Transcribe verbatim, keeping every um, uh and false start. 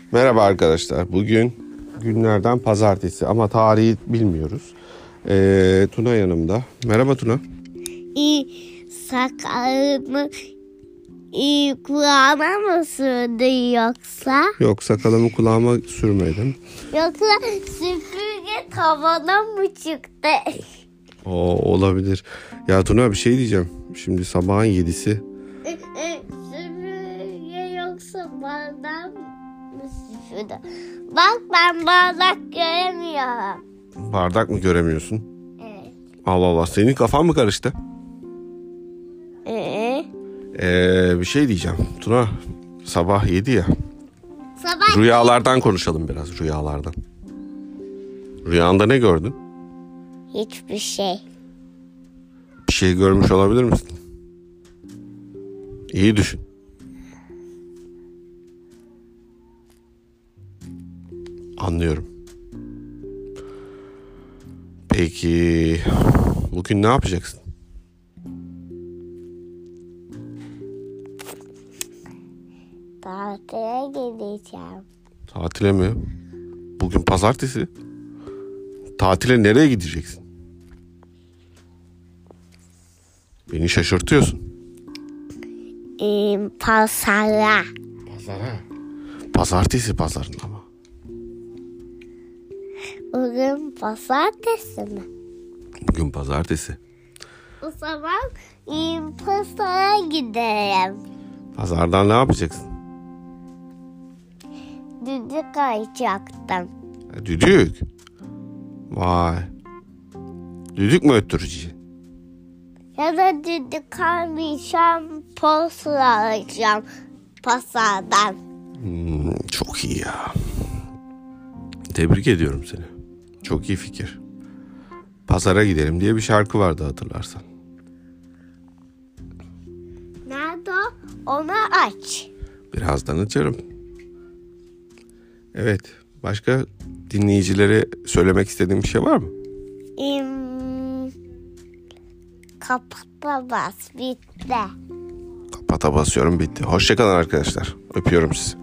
Merhaba arkadaşlar. Bugün günlerden pazartesi ama tarihi bilmiyoruz. Ee, Tuna yanımda. Merhaba Tuna. İyi sakalımı iyi kulağıma mı sürdün yoksa? Yok, sakalımı kulağıma sürmedim. Yoksa süpürge tavana mı çıktı? O olabilir. Ya Tuna, bir şey diyeceğim. Şimdi sabahın yedisi. Süpürge yoksa bardak mı süpürdü? Bak, ben bardak göremiyorum. Bardak mı göremiyorsun? Evet. Allah Allah, senin kafan mı karıştı? Ee? Ee, bir şey diyeceğim. Tuna, sabah yedi ya. Sabah Rüyalardan konuşalım biraz, rüyalardan. Rüyanda ne gördün? hiçbir şey. Bir şey görmüş olabilir misin? İyi düşün. Anlıyorum. Peki bugün ne yapacaksın? Tatile gideceğim. Tatile mi? Bugün pazartesi. Tatile nereye gideceksin? Beni şaşırtıyorsun. Ee, pazara. Pazara. Pazartesi pazarında mı? Bugün pazartesi mi? Bugün pazartesi. O zaman e, pazara gidelim. Pazardan ne yapacaksın? Düdük açacaktım. Ha, düdük. Vay. Düdük mü öttüreceksin? Ya da düdük almayacağım, posta alacağım pazardan. Hmm, çok iyi ya. Tebrik ediyorum seni. Çok iyi fikir. Pazara gidelim diye bir şarkı vardı, hatırlarsan. Nerede o? Onu aç. Birazdan açarım. Evet. Başka dinleyicilere söylemek istediğin bir şey var mı? İm, kapata bas, bitti. Kapata basıyorum, bitti. Hoşçakalın arkadaşlar. Öpüyorum sizi.